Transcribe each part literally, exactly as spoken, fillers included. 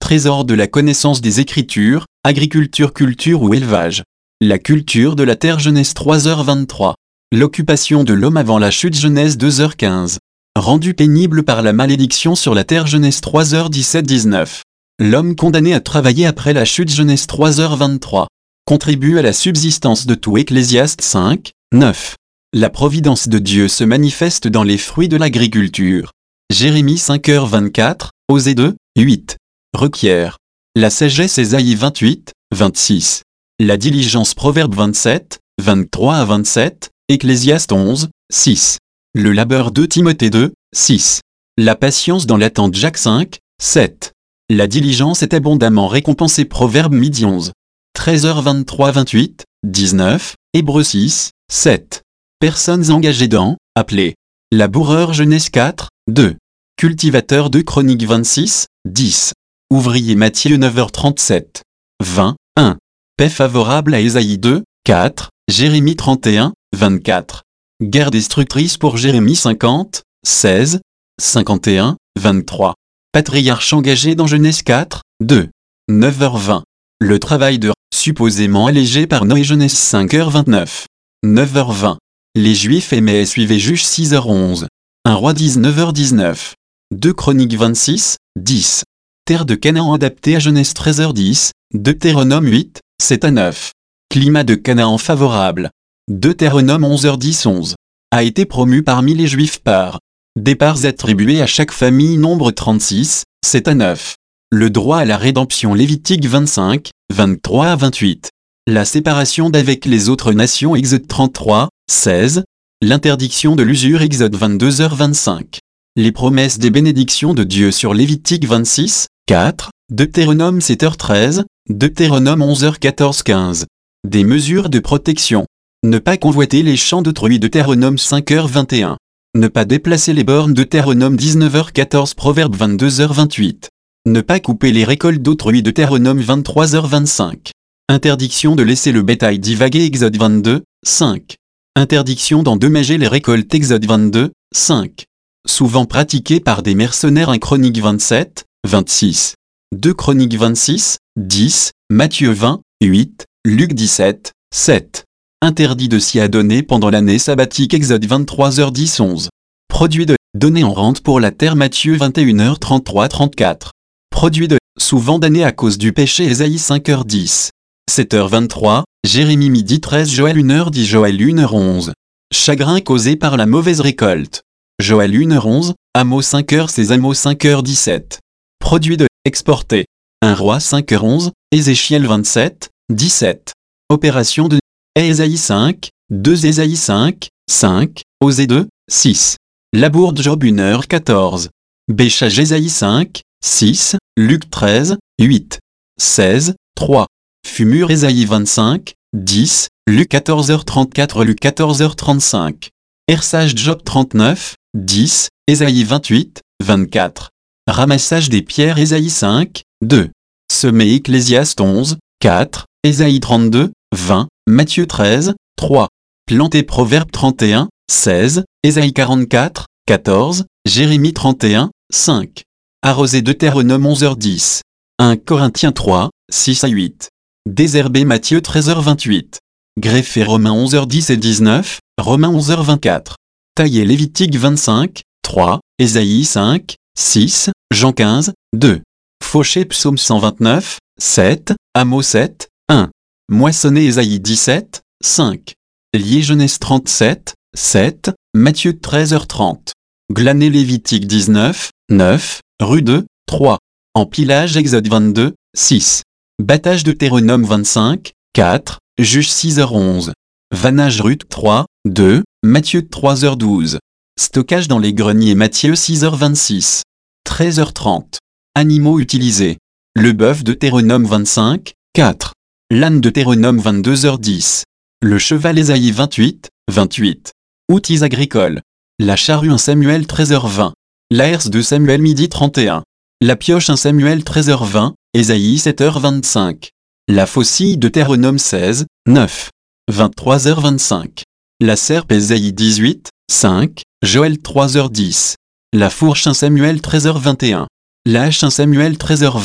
trésor de la connaissance des Écritures, agriculture, culture ou élevage. La culture de la terre, Genèse trois heures vingt-trois. L'occupation de l'homme avant la chute, Genèse deux heures quinze. Rendu pénible par la malédiction sur la terre, Genèse trois heures dix-sept dix-neuf. L'homme condamné à travailler après la chute, Genèse trois heures vingt-trois. Contribue à la subsistance de tout, Ecclésiaste cinq, neuf. La providence de Dieu se manifeste dans les fruits de l'agriculture. Jérémie cinq heures vingt-quatre, Osée deux, huit. Requiert. La sagesse, Ésaïe vingt-huit, vingt-six. La diligence, Proverbe vingt-sept, vingt-trois à vingt-sept, Ecclésiaste onze, six. Le labeur, deux Timothée deux, six. La patience dans l'attente, Jacques cinq, sept. La diligence est abondamment récompensée, Proverbe midi onze. treize heures vingt-trois vingt-huit, dix-neuf, Hébreux six, sept. Personnes engagées dans, appelées. Laboureur, Genèse quatre, deux. Cultivateur, deux Chroniques vingt-six, dix. Ouvrier, Matthieu neuf heures trente-sept, vingt, un. Paix favorable à Ésaïe deux, quatre, Jérémie trente et un, vingt-quatre. Guerre destructrice pour Jérémie cinquante, seize, cinquante et un, vingt-trois. Patriarche engagé dans Genèse quatre, deux. neuf heures vingt. Le travail de supposément allégé par Noé, Genèse cinq heures vingt-neuf. neuf heures vingt. Les Juifs aimaient et suivaient Juge six heures onze. Un roi dix-neuf heures dix-neuf. deux Chroniques vingt-six, dix. Terre de Canaan adaptée à Genèse treize heures dix, Deutéronome huit, sept à neuf. Climat de Canaan favorable. Deutéronome onze heures dix onze. A été promu parmi les Juifs par départs attribués à chaque famille, Nombre trente-six, sept à neuf. Le droit à la rédemption, Lévitique vingt-cinq, vingt-trois à vingt-huit. La séparation d'avec les autres nations, Exode trente-trois, seize. L'interdiction de l'usure, Exode vingt-deux heures vingt-cinq. Les promesses des bénédictions de Dieu sur Lévitique vingt-six, quatre, Deutéronome sept heures treize, Deutéronome onze heures quatorze quinze. Des mesures de protection. Ne pas convoiter les champs d'autrui, Deutéronome cinq heures vingt et un. Ne pas déplacer les bornes, Deutéronome dix-neuf heures quatorze, Proverbe vingt-deux heures vingt-huit. Ne pas couper les récoltes d'autrui, Deutéronome vingt-trois heures vingt-cinq. Interdiction de laisser le bétail divaguer, Exode vingt-deux, cinq. Interdiction d'endommager les récoltes, Exode vingt-deux, cinq. Souvent pratiqué par des mercenaires, un Chronique vingt-sept, vingt-six. deux Chroniques vingt-six, dix, Matthieu vingt, huit, Luc dix-sept, sept. Interdit de s'y adonner pendant l'année sabbatique, Exode vingt-trois heures dix onze. Produit de donner en rente pour la terre, Matthieu vingt et une heures trente-trois trente-quatre. Produit de souvent damné à cause du péché, Ésaïe cinq heures dix. sept heures vingt-trois, Jérémie midi treize, Joël une heure dix, Joël une heure onze. Chagrin causé par la mauvaise récolte. Joël une heure onze, Amos cinq heures seize, Amos cinq heures dix-sept. Produit de exporté. un roi cinq heures onze, Ézéchiel vingt-sept, dix-sept. Opération de Ésaïe cinq, deux Ésaïe cinq, cinq, Osée deux, six. Labour de Job une heure quatorze. Béchage, Ésaïe cinq, six, Luc treize, huit. seize, trois. Fumure, Ésaïe vingt-cinq, dix, Luc quatorze heures trente-quatre, Luc quatorze heures trente-cinq. Hersage, Job trente-neuf, dix, Ésaïe vingt-huit, vingt-quatre. Ramassage des pierres, Ésaïe cinq, deux. Semer, Ecclésiaste onze, quatre, Ésaïe trente-deux, vingt, Matthieu treize, trois. Planter, Proverbe trente et un, seize, Ésaïe quarante-quatre, quatorze, Jérémie trente et un, cinq. Arroser, Deutéronome onze heures dix. un Corinthiens trois, six à huit. Désherber, Matthieu treize heures vingt-huit. Greffer, Romains onze heures dix et dix-neuf, Romains onze heures vingt-quatre. Tailler, Lévitique vingt-cinq, trois, Ésaïe cinq, six, Jean quinze, deux. Faucher, Psaume cent vingt-neuf, sept, Amos sept, un. Moissonner, Ésaïe dix-sept, cinq. Lier, Genèse trente-sept, sept, Matthieu treize heures trente. Glaner, Lévitique dix-neuf, neuf, Rue deux, trois. Empilage, Exode vingt-deux, six. Battage, Deutéronome vingt-cinq, quatre, Juge six heures onze. Vannage, Ruth trois, deux, Matthieu trois heures douze. Stockage dans les greniers, Matthieu six heures vingt-six. treize heures trente. Animaux utilisés. Le bœuf, Deutéronome vingt-cinq, quatre. L'âne, Deutéronome vingt-deux heures dix. Le cheval, Ésaïe vingt-huit, vingt-huit. Outils agricoles. La charrue, un Samuel treize heures vingt. La herse, deux Samuel midi trente et un. La pioche, un Samuel treize heures vingt, Ésaïe sept heures vingt-cinq. La faucille, Deutéronome seize, neuf. vingt-trois heures vingt-cinq. La serpe, Ésaïe dix-huit, cinq, Joël trois heures dix. La fourche, un Samuel treize heures vingt et un. La hache, un Samuel treize heures vingt.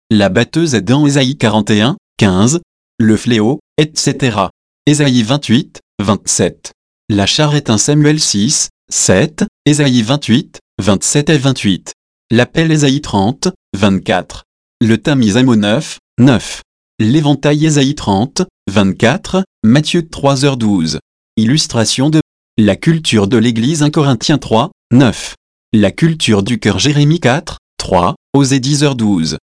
La batteuse est dans Ésaïe quarante et un, quinze, le fléau, et cetera. Ésaïe vingt-huit, vingt-sept. La charrette un Samuel six, sept, Ésaïe vingt-huit, vingt-sept et vingt-huit. L'appel Ésaïe trente, vingt-quatre. Le Tamise Amo neuf, neuf. L'éventail Ésaïe trente, vingt-quatre, Matthieu trois heures douze. Illustration de la culture de l'Église un Corinthiens trois, neuf. La culture du cœur Jérémie quatre, trois, Osée dix heures douze.